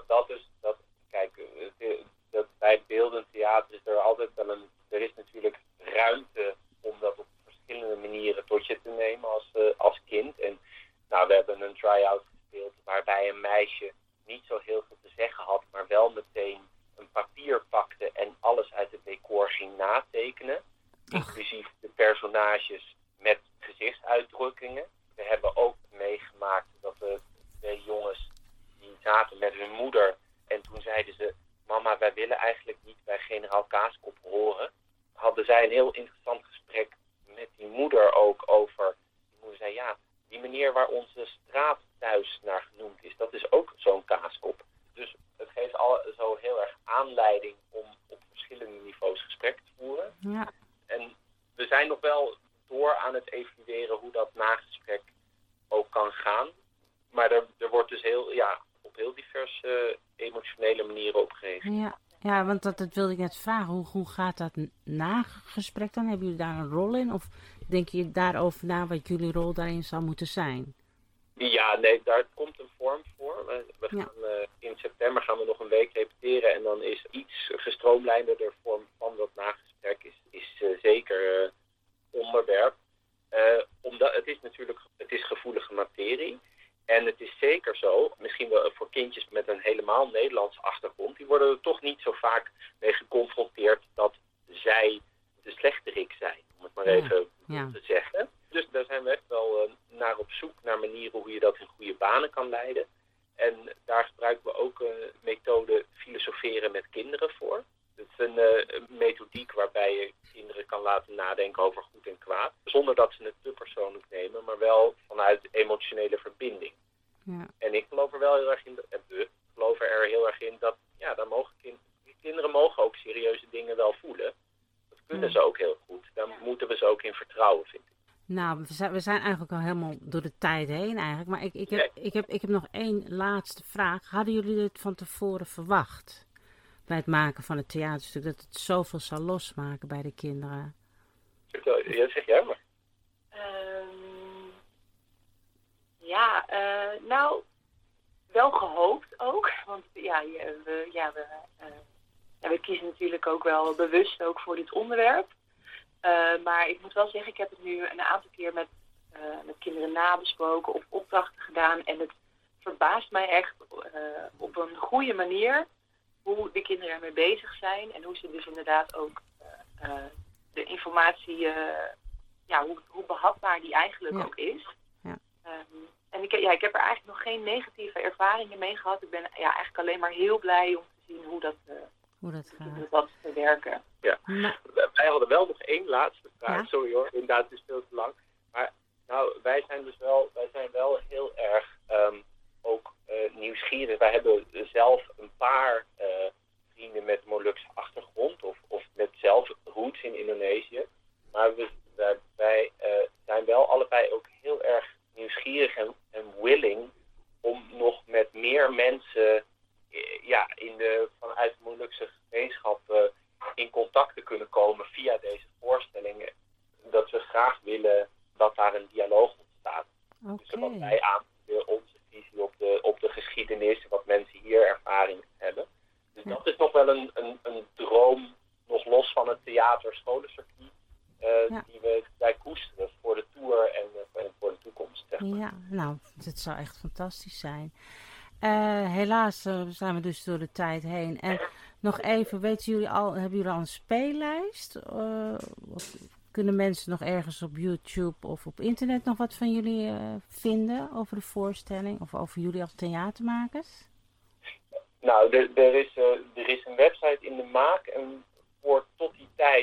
dat bij het beeldend theater is er altijd wel er is natuurlijk ruimte om dat op verschillende manieren tot je te nemen als kind. En we hebben een try-out gespeeld waarbij een meisje niet zo heel veel te zeggen had, maar wel meteen een papier pakte en alles uit het decor ging natekenen. Inclusief de personages met gezichtsuitdrukkingen. We hebben ook meegemaakt dat de twee jongens die zaten met hun moeder en toen zeiden ze, mama, wij willen eigenlijk niet bij generaal Kaaskop horen. Hadden zij een heel interessant gesprek met die moeder ook over. Die moeder zei, die manier waar onze straat thuis naar genoemd is, dat is ook zo'n Kaaskop. Dus het geeft zo heel erg aanleiding om op verschillende niveaus gesprek te voeren. Ja. En we zijn nog wel door aan het evalueren hoe dat nagesprek ook kan gaan. Maar er wordt dus op heel diverse emotionele manieren opgegeven. Ja, want dat wilde ik net vragen. Hoe gaat dat nagesprek dan? Hebben jullie daar een rol in? Of denk je daarover na wat jullie rol daarin zou moeten zijn? Ja, nee, daar komt een vorm voor. We gaan, in september gaan we nog een week repeteren en dan is iets gestroomlijnder vorm van dat nagesprek is zeker onderwerp. Omdat het is gevoelige materie. En het is zeker zo, misschien wel voor kindjes met een helemaal Nederlandse achtergrond, die worden er toch niet zo vaak mee geconfronteerd dat zij de slechterik zijn, om het maar even te zeggen. Dus daar zijn we echt wel naar op zoek naar manieren hoe je dat in goede banen kan leiden. En daar gebruiken we ook een methode filosoferen met kinderen voor. Het is een methodiek waarbij je kinderen kan laten nadenken over goed en kwaad. Zonder dat ze het te persoonlijk nemen, maar wel vanuit emotionele verbinding. Ja. En ik geloof er wel heel erg in, dat kinderen mogen ook serieuze dingen wel voelen. Dat kunnen ze ook heel goed. Daar moeten we ze ook in vertrouwen, vind ik. Nou, we zijn eigenlijk al helemaal door de tijd heen eigenlijk. Maar ik heb nog één laatste vraag. Hadden jullie dit van tevoren verwacht? Bij het maken van het theaterstuk, dat het zoveel zal losmaken bij de kinderen? Ja, zeg jij maar. Wel gehoopt ook. Want we kiezen natuurlijk ook wel bewust ook voor dit onderwerp. Maar ik moet wel zeggen, ik heb het nu een aantal keer met kinderen nabesproken of opdrachten gedaan. En het verbaast mij echt op een goede manier hoe de kinderen ermee bezig zijn. En hoe ze dus inderdaad ook de informatie, hoe behapbaar die eigenlijk ook is. Ja. En ik heb er eigenlijk nog geen negatieve ervaringen mee gehad. Ik ben eigenlijk alleen maar heel blij om te zien hoe dat gaat te werken. Ja. Wij hadden wel nog één laatste vraag. Ja? Sorry hoor, inderdaad, het is veel te lang. Maar wij zijn wel heel erg ook nieuwsgierig. Wij hebben zelf een paar vrienden met Molukse achtergrond of met zelf roots in Indonesië. Maar wij zijn wel allebei ook heel erg nieuwsgierig en willing om nog met meer mensen vanuit de Molukse gemeenschap in contact te kunnen komen via deze voorstellingen. Dat we graag willen dat daar een dialoog ontstaat. Okay. Dus wat wij aanbieden, onze visie op de geschiedenis, wat mensen hier ervaring hebben. Dus dat is nog wel een droom, nog los van het theater-scholencircuit, die wij koesteren voor de tour en voor de toekomst. Zeg maar. Ja, nou, het zou echt fantastisch zijn. Helaas zijn we dus door de tijd heen. En nog even, hebben jullie al een speellijst? Of kunnen mensen nog ergens op YouTube of op internet nog wat van jullie vinden over de voorstelling of over jullie als theatermakers? Nou, er is een website in de maak en tot die tijd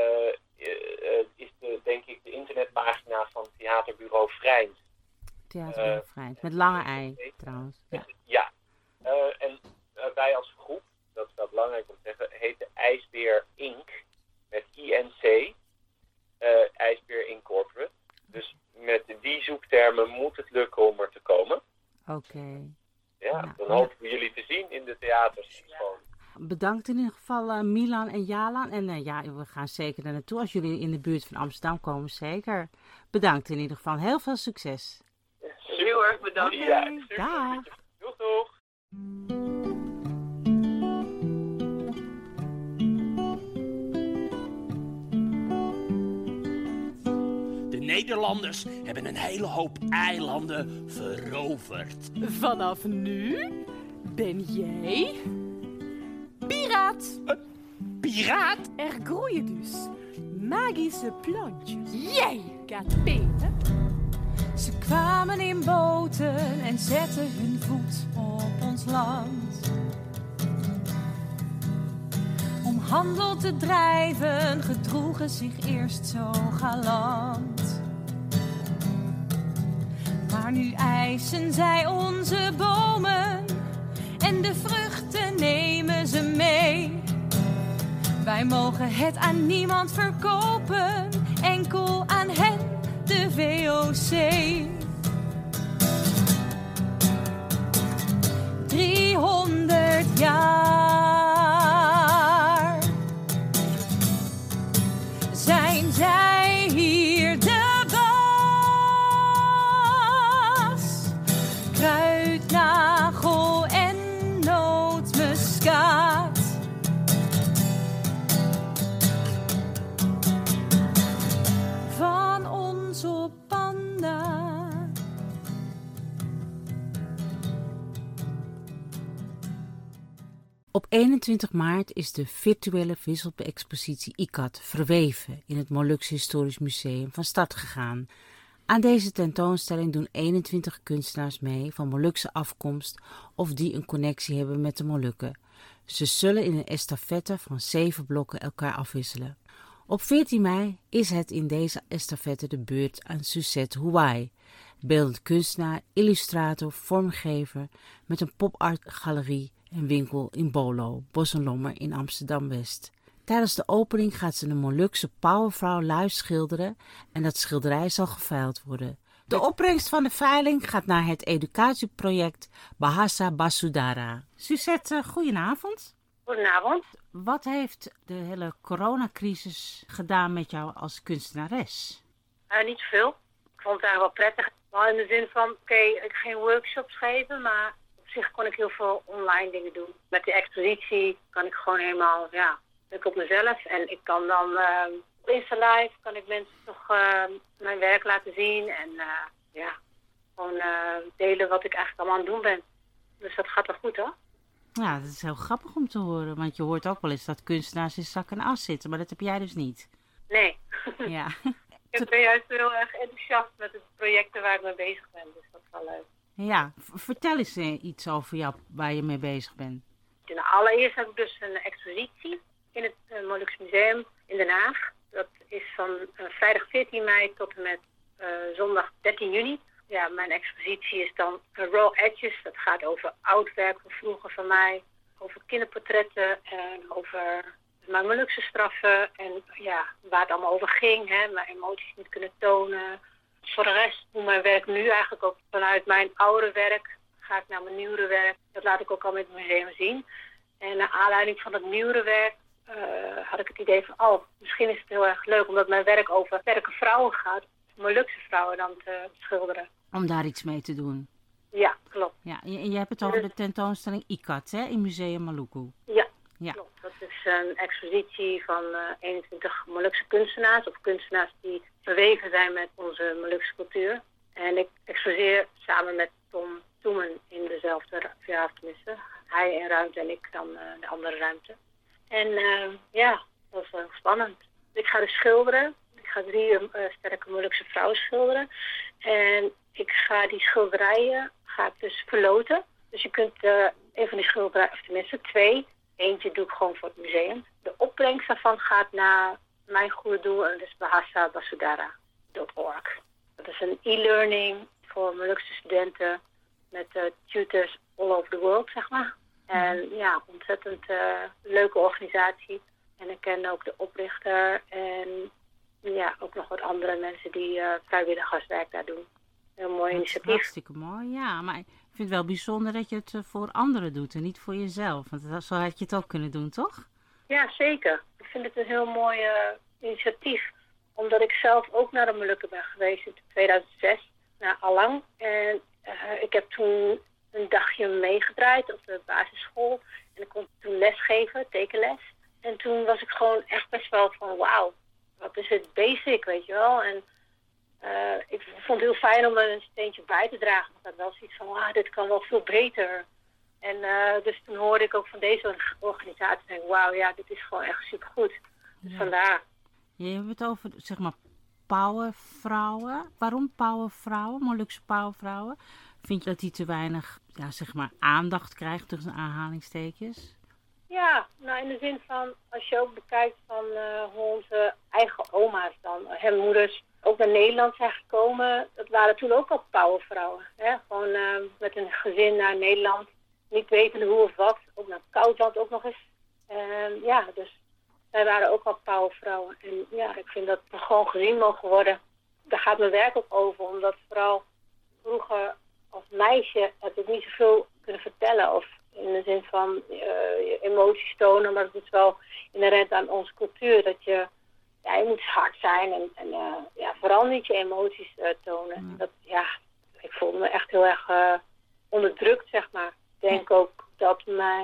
is denk ik de internetpagina van Theaterbureau Vrijnd. Theaterbureau Vrijnd, met lange ei trouwens. Ja. En wij als groep, dat is wel belangrijk om te zeggen, heten IJsbeer Inc. met INC. IJsbeer Incorporate. Dus met die zoektermen moet het lukken om er te komen. Oké. Ja, dan hopen we jullie te zien in de theaters. Bedankt in ieder geval Milan en Jalan. En we gaan zeker er naartoe. Als jullie in de buurt van Amsterdam komen, zeker. Bedankt in ieder geval. Heel veel succes. Heel erg bedankt. Okay, dag. Doeg. Nederlanders hebben een hele hoop eilanden veroverd. Vanaf nu ben jij piraat. Piraat? Er groeien dus magische plantjes. Jij gaat peten. Ze kwamen in boten en zetten hun voet op ons land. Om handel te drijven gedroegen zich eerst zo galant. Maar nu eisen zij onze bomen en de vruchten nemen ze mee. Wij mogen het aan niemand verkopen, enkel aan hen, de VOC. 300 jaar zijn zij hier de baas. Kruidnagel en nootmuskaat. Van ons op Panda. Op 21 maart is de virtuele wisselexpositie ICAT verweven in het Molukse Historisch Museum van start gegaan. Aan deze tentoonstelling doen 21 kunstenaars mee van Molukse afkomst of die een connectie hebben met de Molukken. Ze zullen in een estafette van 7 blokken elkaar afwisselen. Op 14 mei is het in deze estafette de beurt aan Suzette Huwai, beeldend kunstenaar, illustrator, vormgever met een pop-art galerie en winkel in Bolo, Bos en Lommer in Amsterdam-West. Tijdens de opening gaat ze een Molukse powervrouw live schilderen en dat schilderij zal geveild worden. De opbrengst van de veiling gaat naar het educatieproject Bahasa Basudara. Suzette, goedenavond. Goedenavond. Wat heeft de hele coronacrisis gedaan met jou als kunstenares? Niet zoveel. Ik vond het eigenlijk wel prettig. Wel in de zin van, ik ga geen workshops geven, maar op zich kon ik heel veel online dingen doen. Met de expositie kan ik gewoon helemaal, druk op mezelf. En ik kan dan Insta Live kan ik mensen toch mijn werk laten zien. En gewoon delen wat ik eigenlijk allemaal aan het doen ben. Dus dat gaat wel goed, hoor. Ja, dat is heel grappig om te horen. Want je hoort ook wel eens dat kunstenaars in zak en as zitten. Maar dat heb jij dus niet. Nee. Ja. Ik ben juist heel erg enthousiast met de projecten waar ik mee bezig ben. Dus dat is wel leuk. Ja, vertel eens iets over jou waar je mee bezig bent. Nou, allereerst heb ik dus een expositie in het Molukse Museum in Den Haag. Dat is van vrijdag 14 mei tot en met zondag 13 juni. Ja, mijn expositie is dan Raw Edges. Dat gaat over oud werk van vroeger van mij. Over kinderportretten en over mijn Molukse straffen. En ja, waar het allemaal over ging. Hè, mijn emoties niet kunnen tonen. Voor de rest, hoe mijn werk nu eigenlijk ook vanuit mijn oude werk ga ik naar mijn nieuwere werk. Dat laat ik ook al met het museum zien. En naar aanleiding van het nieuwere werk had ik het idee van, misschien is het heel erg leuk omdat mijn werk over sterke vrouwen gaat. Molukse vrouwen dan te schilderen. Om daar iets mee te doen. Ja, klopt. Ja, en je hebt het over de tentoonstelling ICAT, hè, in Museum Maluku. Ja, klopt. Dat is een expositie van 21 Molukse kunstenaars. Of kunstenaars die verweven zijn met onze Molukse cultuur. En ik exposeer samen met Tom Toemen in dezelfde tenminste. Hij in ruimte en ik dan de andere ruimte. En dat is wel spannend. Ik ga dus schilderen. Ik ga 3 sterke Molukse vrouwen schilderen. En ik ga die schilderijen dus verloten. Dus je kunt een van die schilderijen, of tenminste 2. Eentje doe ik gewoon voor het museum. De opbrengst daarvan gaat naar mijn goede doel. En dat is bahasabasudara.org. Dat is een e-learning voor Molukse studenten met tutors all over the world, zeg maar. En ja, ontzettend leuke organisatie. En ik ken ook de oprichter en ja, ook nog wat andere mensen die vrijwilligerswerk daar doen. Heel mooi initiatief. Hartstikke mooi, ja. Maar ik vind het wel bijzonder dat je het voor anderen doet en niet voor jezelf. Want zo had je het ook kunnen doen, toch? Ja, zeker. Ik vind het een heel mooi initiatief. Omdat ik zelf ook naar de Molukken ben geweest in 2006, naar Alang. En ik heb toen een dagje meegedraaid op de basisschool. En ik kon toen lesgeven, tekenles. En toen was ik gewoon echt best wel van wauw, wat is het basic, weet je wel. En ik vond het heel fijn om er een steentje bij te dragen. Want dat was zoiets van, dit kan wel veel beter. En dus toen hoorde ik ook van deze organisatie en wauw, ja, dit is gewoon echt supergoed. Dus vandaar. Je hebt het over, zeg maar, powervrouwen. Waarom powervrouwen, Molukse powervrouwen? Vind je dat die te weinig, ja, zeg maar, aandacht krijgt tussen aanhalingstekens? Ja, nou in de zin van, als je ook bekijkt van hoe onze eigen oma's dan, hun moeders, ook naar Nederland zijn gekomen, dat waren toen ook al powervrouwen. Hè? Gewoon met een gezin naar Nederland, niet wetende hoe of wat, ook naar het koudland ook nog eens. Dus wij waren ook al powervrouwen. En ja, ik vind dat we gewoon gezien mogen worden. Daar gaat mijn werk ook over, omdat vooral vroeger als meisje heb ik niet zoveel kunnen vertellen. Of in de zin van je emoties tonen, maar het is wel inherent aan onze cultuur. Dat je moet hard zijn en vooral niet je emoties tonen. Dat, ik voelde me echt heel erg onderdrukt, zeg maar. Ik denk ook dat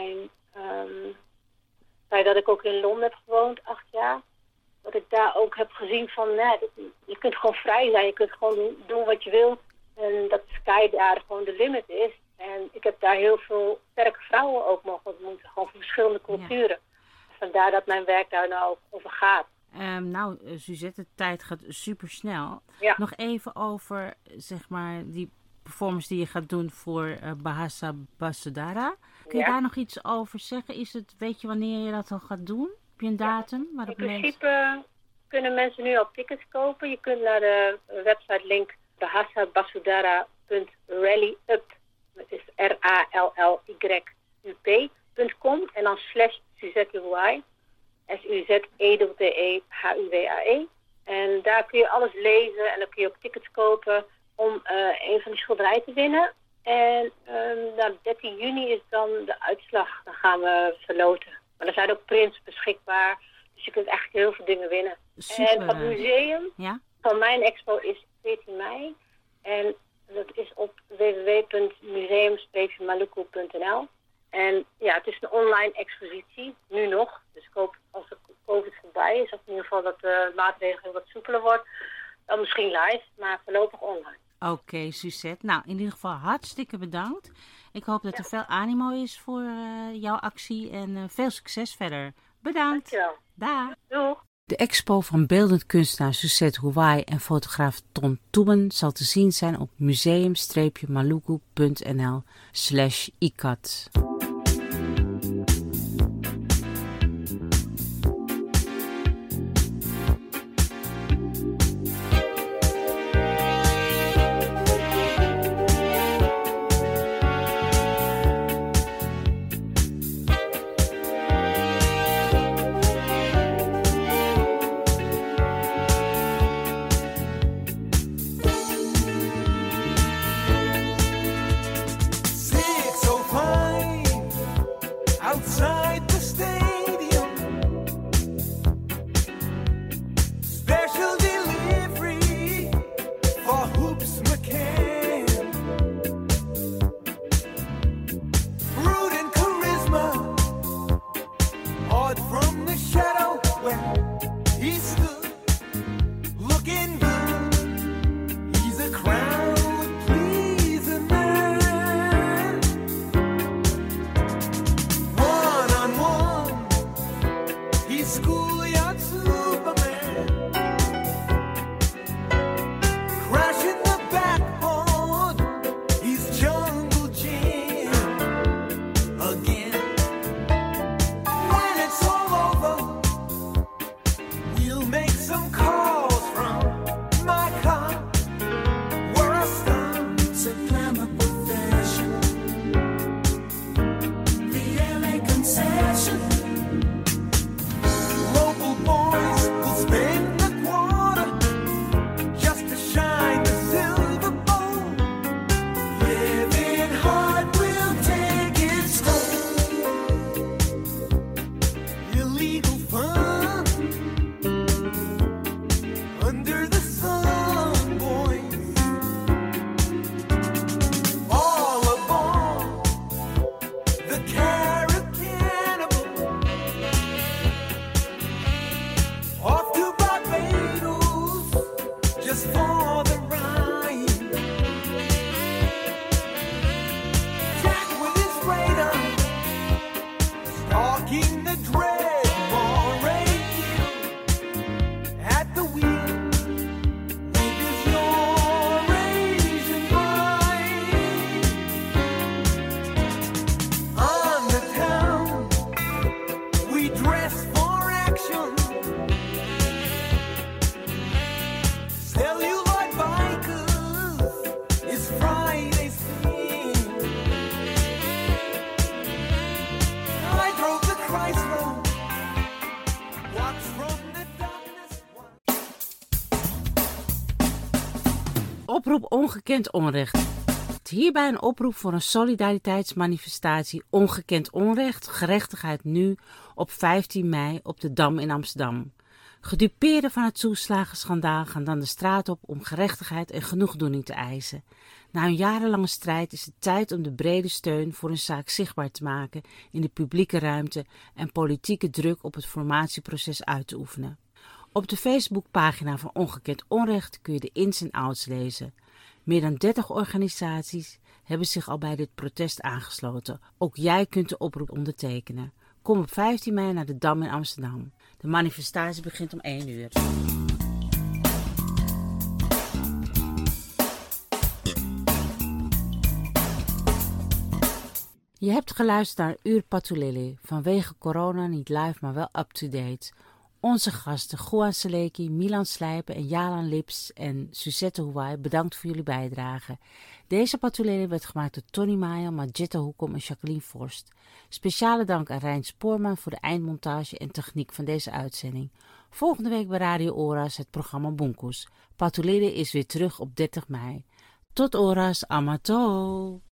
dat ik ook in Londen heb gewoond, 8 jaar. Dat ik daar ook heb gezien van, je kunt gewoon vrij zijn. Je kunt gewoon doen wat je wil. En dat Sky daar gewoon de limit is. En ik heb daar heel veel sterke vrouwen ook mogen ontmoeten. Gewoon van verschillende culturen. Ja. Vandaar dat mijn werk daar nou ook over gaat. Suzette, de tijd gaat super snel. Ja. Nog even over, zeg maar, die performance die je gaat doen voor Bahasa Basudara. Kun je daar nog iets over zeggen? Weet je wanneer je dat al gaat doen? Heb je een datum? In principe kunnen mensen nu al tickets kopen. Je kunt naar de website link bahasabasudara.rallyup. Dat is RALLYUP.com en dan /Suzette Huwaye. SUZEDEHUWAE. En daar kun je alles lezen en dan kun je ook tickets kopen om een van die schilderijen te winnen. En 13 juni is dan de uitslag. Dan gaan we verloten. Maar er zijn ook prints beschikbaar. Dus je kunt echt heel veel dingen winnen. Super. En het museum van mijn expo is 14 mei. En dat is op www.museum-maluku.nl. En ja, het is een online expositie. Nu nog. Dus als de COVID voorbij voorbij is. Of in ieder geval dat de maatregel wat soepeler wordt. Dan misschien live, maar voorlopig online. Oké, Suzette. Nou, in ieder geval hartstikke bedankt. Ik hoop dat er veel animo is voor jouw actie en veel succes verder. Bedankt. Dankjewel. Dag. Doeg. De expo van beeldend kunstenaar Suzette Huwai en fotograaf Ton Toeben zal te zien zijn op museum-maluku.nl/ICAT. Oproep Ongekend Onrecht. Hierbij een oproep voor een solidariteitsmanifestatie Ongekend Onrecht, gerechtigheid nu op 15 mei op de Dam in Amsterdam. Gedupeerden van het toeslagenschandaal gaan dan de straat op om gerechtigheid en genoegdoening te eisen. Na een jarenlange strijd is het tijd om de brede steun voor hun zaak zichtbaar te maken in de publieke ruimte en politieke druk op het formatieproces uit te oefenen. Op de Facebookpagina van Ongekend Onrecht kun je de ins en outs lezen. Meer dan 30 organisaties hebben zich al bij dit protest aangesloten. Ook jij kunt de oproep ondertekenen. Kom op 15 mei naar de Dam in Amsterdam. De manifestatie begint om 1 uur. Je hebt geluisterd naar Uur Patulele. Vanwege corona niet live, maar wel up-to-date. Onze gasten Juan Seleki, Milan Slijpen en Jalan Lips en Suzette Huwai, bedankt voor jullie bijdrage. Deze Patulele werd gemaakt door Tony Maya, Magetta Hoekom en Jacqueline Forst. Speciale dank aan Rijn Spoorman voor de eindmontage en techniek van deze uitzending. Volgende week bij Radio Oras het programma Bunkus. Patulele is weer terug op 30 mei. Tot Oras, Amato!